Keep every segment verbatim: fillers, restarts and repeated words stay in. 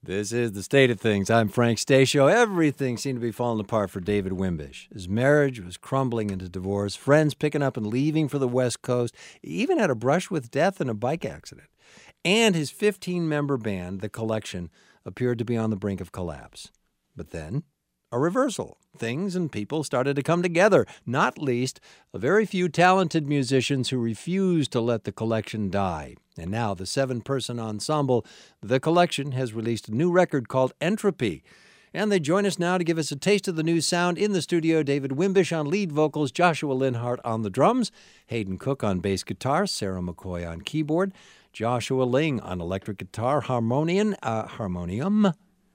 This is The State of Things. I'm Frank Stasio. Everything seemed to be falling apart for David Wimbish. His marriage was crumbling into divorce, friends picking up and leaving for the West Coast. He even had a brush with death in a bike accident. And his fifteen-member band, The Collection, appeared to be on the brink of collapse. But then, a reversal. Things and people started to come together, not least a very few talented musicians who refused to let The Collection die. And now the seven-person ensemble, The Collection, has released a new record called Entropy. And they join us now to give us a taste of the new sound. In the studio, David Wimbish on lead vocals, Joshua Linhart on the drums, Hayden Cook on bass guitar, Sarah McCoy on keyboard, Joshua Ling on electric guitar, harmonium, uh, harmonium,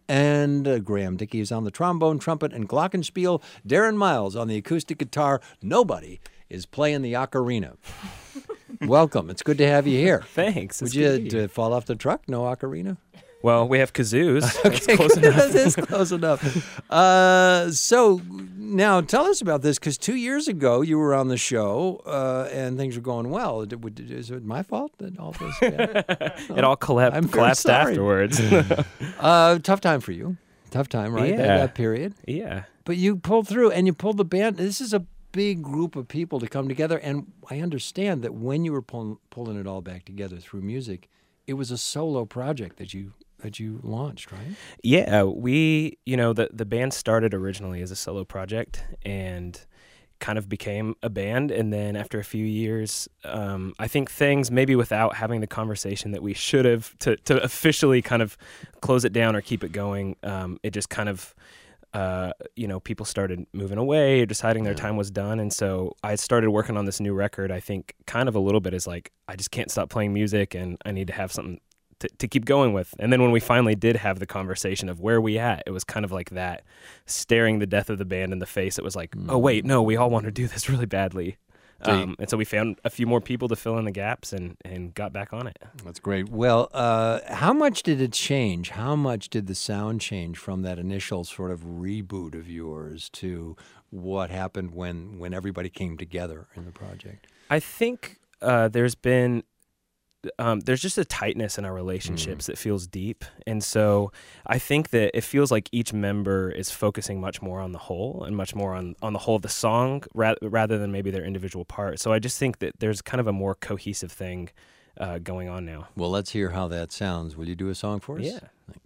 and uh, Graham Dickey is on the trombone, trumpet, and glockenspiel. Darren Miles on the acoustic guitar. Nobody is playing the ocarina. Welcome. It's good to have you here. Thanks. Would you uh, fall off the truck? No ocarina? Well, we have kazoos. Okay, That's close enough. That is close enough. Uh, so now tell us about this, because two years ago you were on the show uh, and things were going well. Is it my fault that all this? Yeah. It all collapsed, I'm collapsed sorry. afterwards. uh, tough time for you. Tough time, right? Yeah. That, that period. Yeah. But you pulled through, and you pulled the band. This is a big group of people to come together, and I understand that when you were pulling pulling it all back together through music, it was a solo project that you that you launched, right? Yeah, we, you know, the the band started originally as a solo project and kind of became a band, and then after a few years, um, I think things, maybe without having the conversation that we should have to to officially kind of close it down or keep it going, um, it just kind of Uh, you know, people started moving away or deciding their Yeah. time was done. And so I started working on this new record, I think kind of a little bit as like, I just can't stop playing music and I need to have something to, to keep going with. And then when we finally did have the conversation of where we at, it was kind of like that, staring the death of the band in the face. It was like, mm. oh, wait, no, we all want to do this really badly. Um, and so we found a few more people to fill in the gaps and, and got back on it. That's great. Well, uh, how much did it change? How much did the sound change from that initial sort of reboot of yours to what happened when, when everybody came together in the project? I think uh, there's been... Um, there's just a tightness in our relationships mm. that feels deep. And so I think that it feels like each member is focusing much more on the whole and much more on, on the whole of the song ra- rather than maybe their individual part. So I just think that there's kind of a more cohesive thing uh, going on now. Well, let's hear how that sounds. Will you do a song for us? Yeah.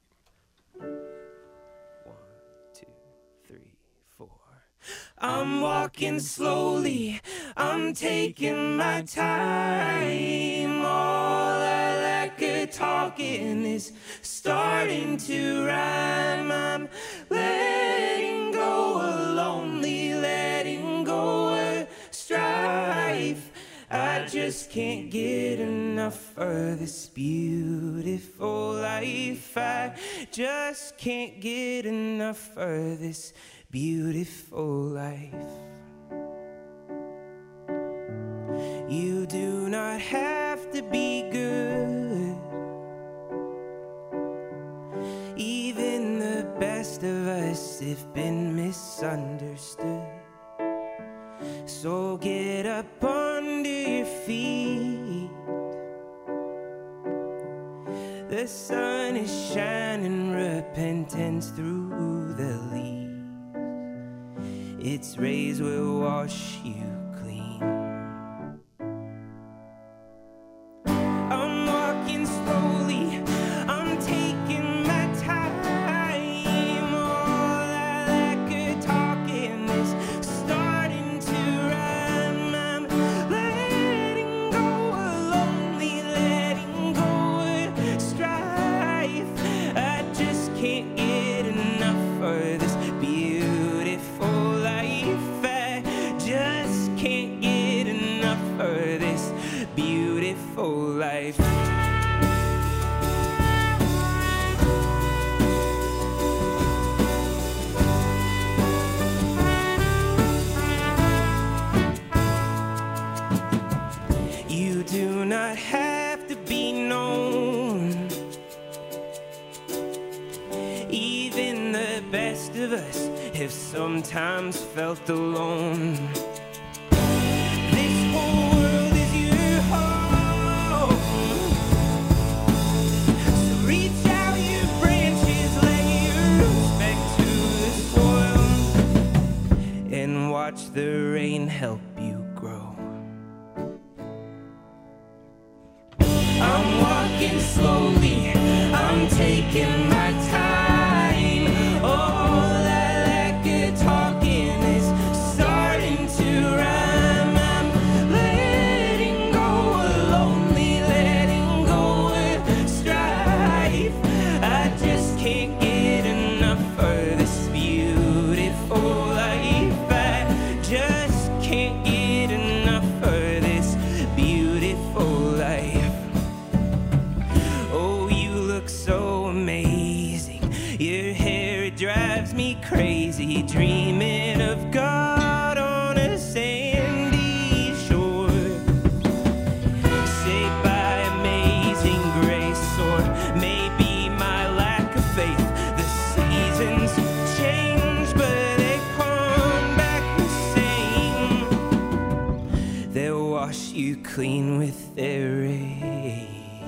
One, two, three, four. I'm walking slowly, I'm taking my time. All that lack of talking is starting to rhyme. I'm letting go of lonely, letting go of strife. I just can't get enough of this beautiful life. I just can't get enough of this beautiful life. You do not have to be good. Even the best of us have been misunderstood. So get up under your feet. The sun is shining, repentance through the leaves. Its rays will wash you clean. I'm walking slowly, I'm taking my time. All that lack of talking is starting to rhyme. I'm letting go of lonely, letting go of strife. I just can't get enough of this beautiful life. I just can't get enough of this beautiful life. You do not have to be known. Even the best of us have sometimes felt alone. This whole world is your home. So reach out your branches. the rain help you grow. I'm walking slowly, I'm taking my time. All that lack of talking is starting to rhyme. I'm letting go of lonely, letting go of strife. I just can't get enough of this beautiful life. I just can't get enough of this beautiful life. Oh, you look so amazing. Your hair, it drives me crazy. Dreaming of God on a sandy shore. Saved by amazing grace, or maybe my lack of faith. The seasons change, but they come back the same. They'll wash you clean with their rays.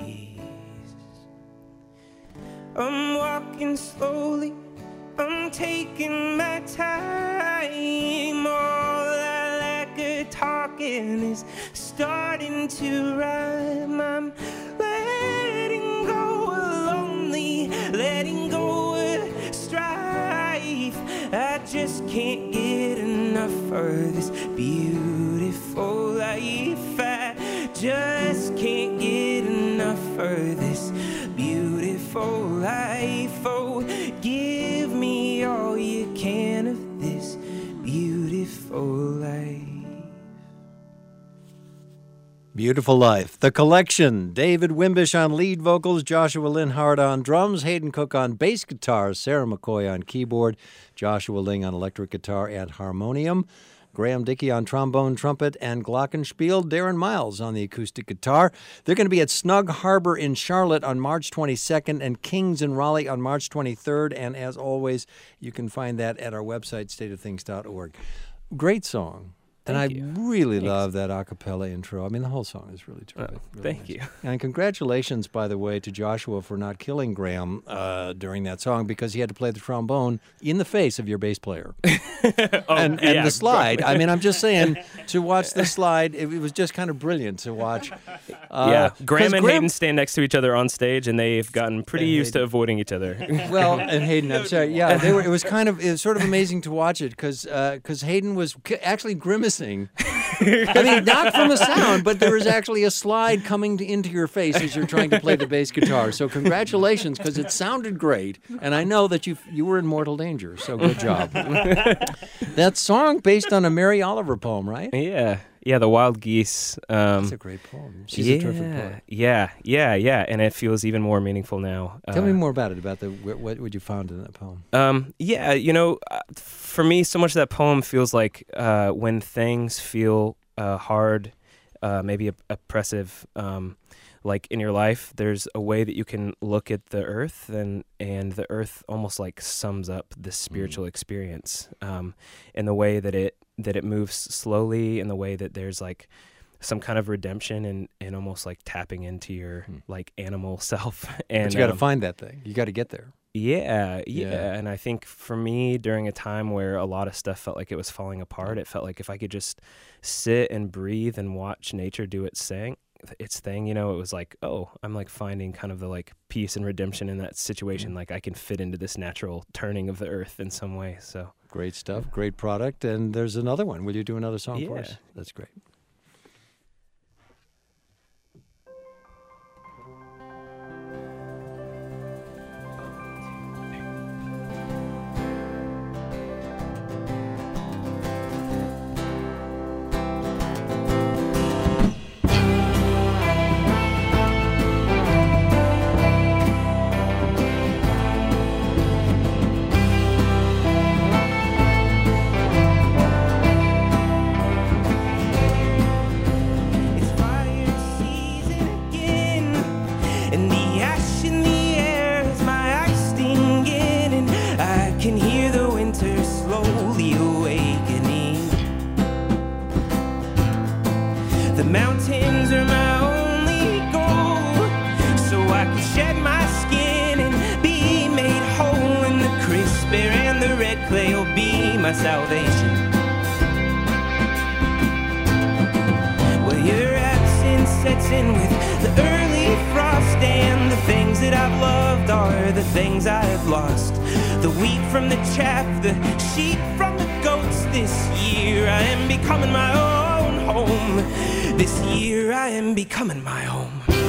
I'm walking slowly, I'm taking my time. All that lack of talking is starting to rhyme. I'm letting go of lonely, letting go of strife. I just can't get enough of this beautiful life. I just can't get enough of this beautiful life. Oh, give me all you can of this beautiful life. Beautiful Life. The Collection. David Wimbish on lead vocals, Joshua Linhart on drums, Hayden Cook on bass guitar, Sarah McCoy on keyboard, Joshua Ling on electric guitar and harmonium, Graham Dickey on trombone, trumpet, and glockenspiel, Darren Miles on the acoustic guitar. They're going to be at Snug Harbor in Charlotte on March twenty-second and Kings in Raleigh on March twenty-third. And as always, you can find that at our website, state of things dot org. Great song. And Thank I you. really Thanks. love that a cappella intro. I mean, the whole song is really terrific. Oh, really thank nice. you. And congratulations, by the way, to Joshua for not killing Graham uh, during that song, because he had to play the trombone in the face of your bass player. oh, and and yeah, the slide. I mean, I'm just saying, to watch the slide, it, it was just kind of brilliant to watch. Uh, yeah, Graham 'cause and Hayden stand next to each other on stage, and they've gotten pretty And used to Hayden. avoiding each other. Well, and Hayden, I'm sorry. Yeah, they were. It was kind of, it was sort of amazing to watch it, because because Hayden was c- actually grimacing. I mean, not from a sound, but there was actually a slide coming to, into your face as you're trying to play the bass guitar. So congratulations, because it sounded great, and I know that you you were in mortal danger. So good job. That song based on a Mary Oliver poem, right? yeah, yeah, the Wild Geese. Um, That's a great poem. She's yeah, a terrific poet. yeah, yeah, yeah, and it feels even more meaningful now. Tell uh, me more about it. About the what, what would you found in that poem? Um, yeah, you know, uh, for me, so much of that poem feels like uh, when things feel uh, hard, uh, maybe op- oppressive, um, like in your life, there's a way that you can look at the earth, and and the earth almost like sums up this spiritual experience, um, in the way that it that it moves slowly, in the way that there's like some kind of redemption and, and almost like tapping into your Hmm. like animal self. And But you got to um, find that thing. You got to get there. Yeah, yeah, Yeah. and I think for me, during a time where a lot of stuff felt like it was falling apart, it felt like if I could just sit and breathe and watch nature do its thing, its thing, you know, it was like, oh, I'm like finding kind of the like peace and redemption in that situation. Like I can fit into this natural turning of the earth in some way. So Great stuff. Great product. And there's another one. Will you do another song for Yeah. us? That's great. It's fire season again, and the ash in the air is my eyes stinging, and I can hear the winter slowly awakening. The mountains are my only goal, so I can shed my skin and be made whole, and the crisp air and the red clay will be my salvation. dancing with the early frost, and the things that I've loved are the things I have lost. The wheat from the chaff, the sheep from the goats. This year I am becoming my own home. This year I am becoming my home.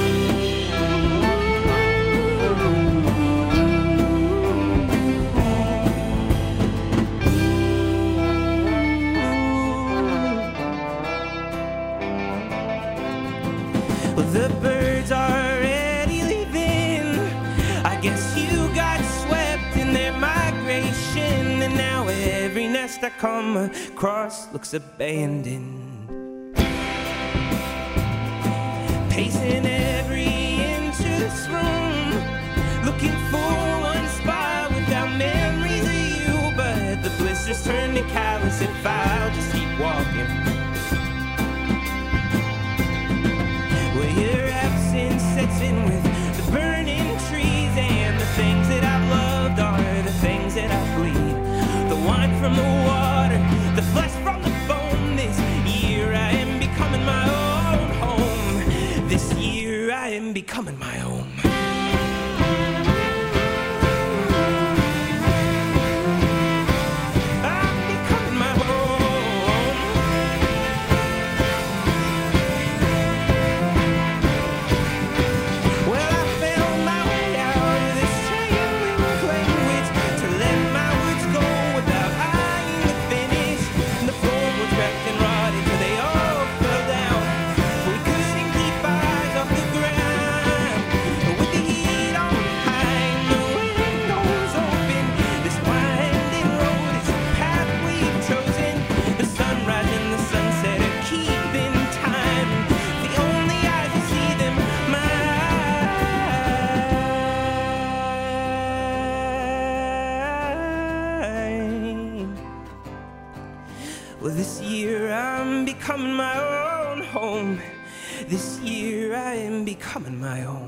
Well, the birds are already leaving. I guess you got swept in their migration, and now every nest I come across looks abandoned. Pacing every inch of this room, looking for one spot without memories of you, but the blisters turn to callous if I'll just keep walking. Your absence sets in with the burning trees, and the things that I've loved are the things that I bleed. The wine from the water, the flesh from the bone. This year I am becoming my own home. This year I am becoming my home. Well, this year I'm becoming my own home. This year I am becoming my own.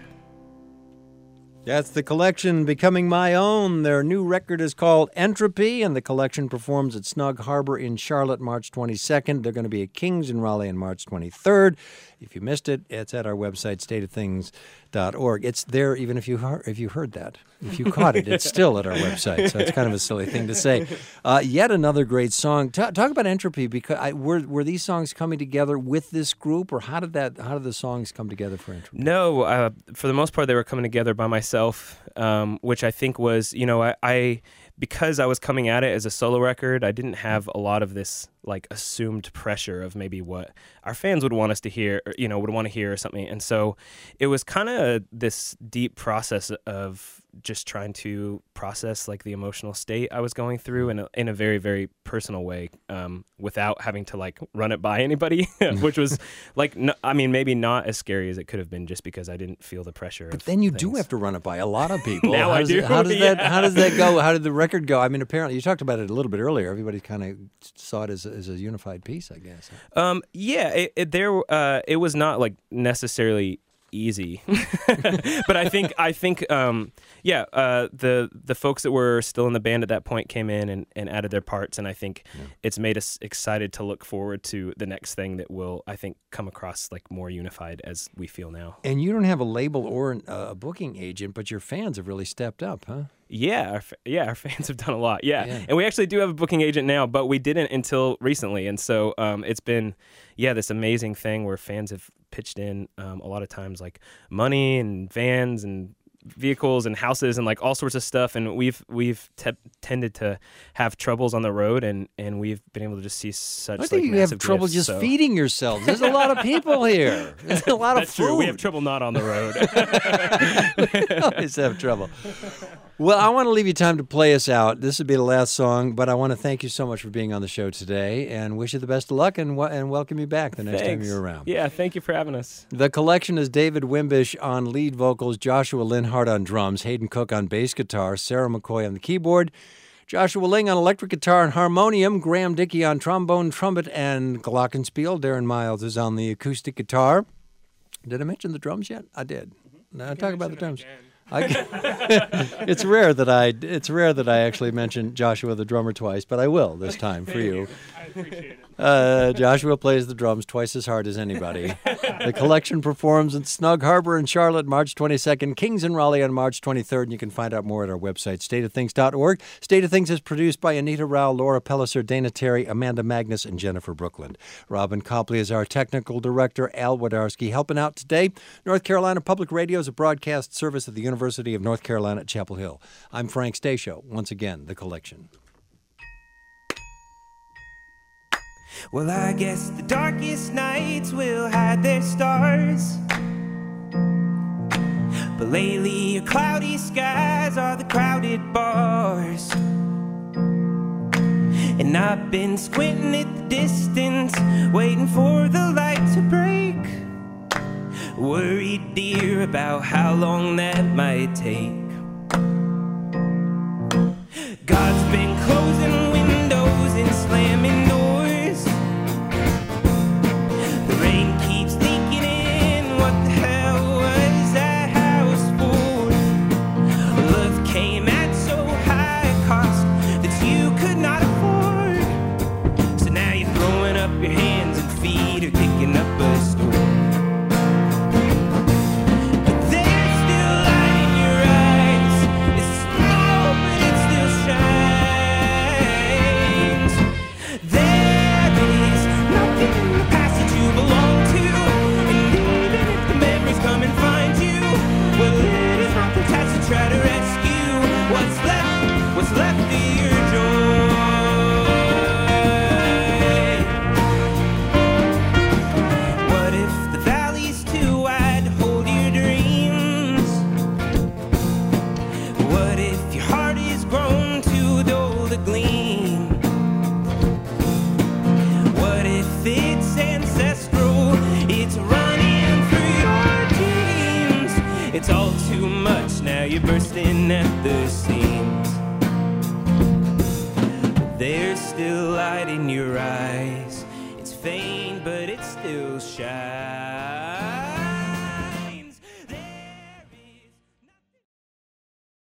That's the Collection, Becoming My Own. Their new record is called Entropy, and the Collection performs at Snug Harbor in Charlotte March twenty-second. They're going to be at King's in Raleigh on March twenty-third. If you missed it, it's at our website, state of things dot org. It's there even if you heard, if you heard that. If you caught it, it's still at our website, so it's kind of a silly thing to say. Uh, yet another great song. T- talk about Entropy. Because I, were were these songs coming together with this group, or how did that? How did the songs come together for Entropy? No, uh, for the most part, they were coming together by myself, um, which I think was, you know, I, I because I was coming at it as a solo record, I didn't have a lot of this like assumed pressure of maybe what our fans would want us to hear, or, you know, would want to hear or something. And so it was kind of this deep process of just trying to process like the emotional state I was going through in a, in a very, very personal way, um, without having to like run it by anybody, which was like, no, I mean, maybe not as scary as it could have been just because I didn't feel the pressure. But of then you things. do have to run it by a lot of people. Now how I does do. It, how does yeah. that? How does that go? How did the record go? I mean, apparently you talked about it a little bit earlier. Everybody kind of saw it as, as a unified piece, I guess. Um, yeah, it, it, there. Uh, it was not like necessarily easy, but I think I think um, yeah, uh, the the folks that were still in the band at that point came in and, and added their parts, and I think yeah. it's made us excited to look forward to the next thing that will, I think, come across like more unified as we feel now. And you don't have a label or an, uh, a booking agent, but your fans have really stepped up, huh? Yeah, our, yeah, our fans have done a lot. Yeah. yeah, and we actually do have a booking agent now, but we didn't until recently, and so um, it's been yeah this amazing thing where fans have pitched in um, a lot of times like money and vans and vehicles and houses and like all sorts of stuff, and we've we've te- tended to have troubles on the road, and and we've been able to just see such. I think like, you have gifts, trouble just so. feeding yourselves. There's a lot of people here. There's a lot That's of food. True. We have trouble not on the road. We always have trouble. Well, I want to leave you time to play us out. This would be the last song, but I want to thank you so much for being on the show today, and wish you the best of luck, and w- and welcome you back the next Thanks. time you're around. Yeah, thank you for having us. The Collection is David Wimbish on lead vocals, Joshua Linhart on drums, Hayden Cook on bass guitar, Sarah McCoy on the keyboard, Joshua Ling on electric guitar and harmonium, Graham Dickey on trombone, trumpet, and glockenspiel. Darren Miles is on the acoustic guitar. Did I mention the drums yet? I did. Now I talk about the drums. I, it's rare that I it's rare that I actually mention Joshua the drummer twice, but I will this time for you. Uh, Joshua plays the drums twice as hard as anybody. The Collection performs in Snug Harbor in Charlotte March twenty-second, Kings in Raleigh on March twenty-third, and you can find out more at our website, state of things dot org. State of Things is produced by Anita Rao, Laura Pelliser, Dana Terry, Amanda Magnus, and Jennifer Brookland. Robin Copley is our technical director. Al Wadarski helping out today. North Carolina Public Radio is a broadcast service of the University of North Carolina at Chapel Hill. I'm Frank Stasio. Once again, The Collection. Well, I guess the darkest nights will hide their stars, but lately your cloudy skies are the crowded bars. And I've been squinting at the distance, waiting for the light to break, worried, dear, about how long that might take. God's been closing windows and slamming doors. The rain keeps leaking in. What the hell was that house for? Love came at so high a cost that you could not afford. So now you're throwing up your hands and feet or kicking up a storm. Try to rescue what's left, what's left of your joy. What if the valley's too wide to hold your dreams? What if your heart is grown too dull to gleam? What if it's ancestral, it's running through your genes? It's all too much, now you're bursting at the seams. There's still light in your eyes. It's faint, but it still shines.